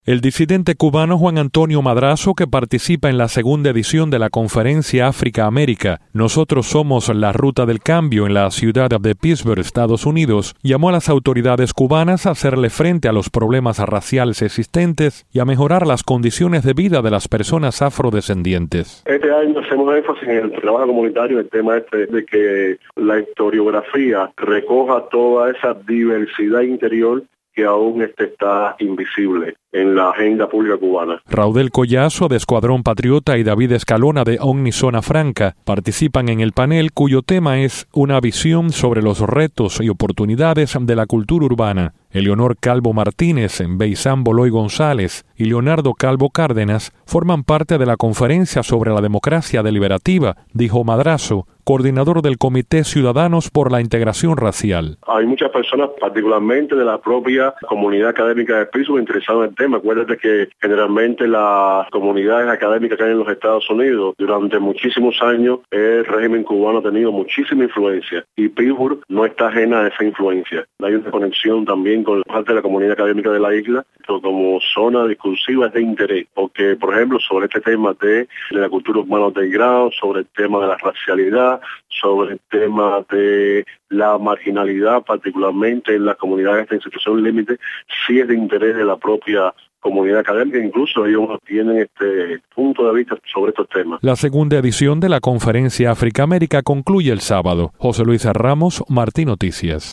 El disidente cubano Juan Antonio Madrazo, que participa en la segunda edición de la conferencia África-América, Nosotros somos la ruta del cambio en la ciudad de Pittsburgh, Estados Unidos, llamó a las autoridades cubanas a hacerle frente a los problemas raciales existentes y a mejorar las condiciones de vida de las personas afrodescendientes. Este año hacemos énfasis en el trabajo comunitario, el tema de que la historiografía recoja toda esa diversidad interior que aún está invisible en la agenda pública cubana. Raudel Collazo, de Escuadrón Patriota, y David Escalona, de Omni Zona Franca, participan en el panel cuyo tema es una visión sobre los retos y oportunidades de la cultura urbana. Eleonor Calvo Martínez, Beisán Boloy González y Leonardo Calvo Cárdenas forman parte de la conferencia sobre la democracia deliberativa, dijo Madrazo, coordinador del Comité Ciudadanos por la Integración Racial. Hay muchas personas, particularmente de la propia comunidad académica de Pittsburgh, interesadas en el tema. Acuérdate que generalmente las comunidades académicas que hay en los Estados Unidos, durante muchísimos años, el régimen cubano ha tenido muchísima influencia y Pittsburgh no está ajena a esa influencia. Hay una conexión también con parte de la comunidad académica de la isla, pero como zona discursiva es de interés, porque, por ejemplo, sobre este tema de la cultura urbana del grado, sobre el tema de la racialidad, sobre el tema de la marginalidad, particularmente en las comunidades de situación límite, sí es de interés de la propia comunidad académica, incluso ellos tienen punto de vista sobre estos temas. La segunda edición de la conferencia África-América concluye el sábado. José Luis Ramos, Martín Noticias.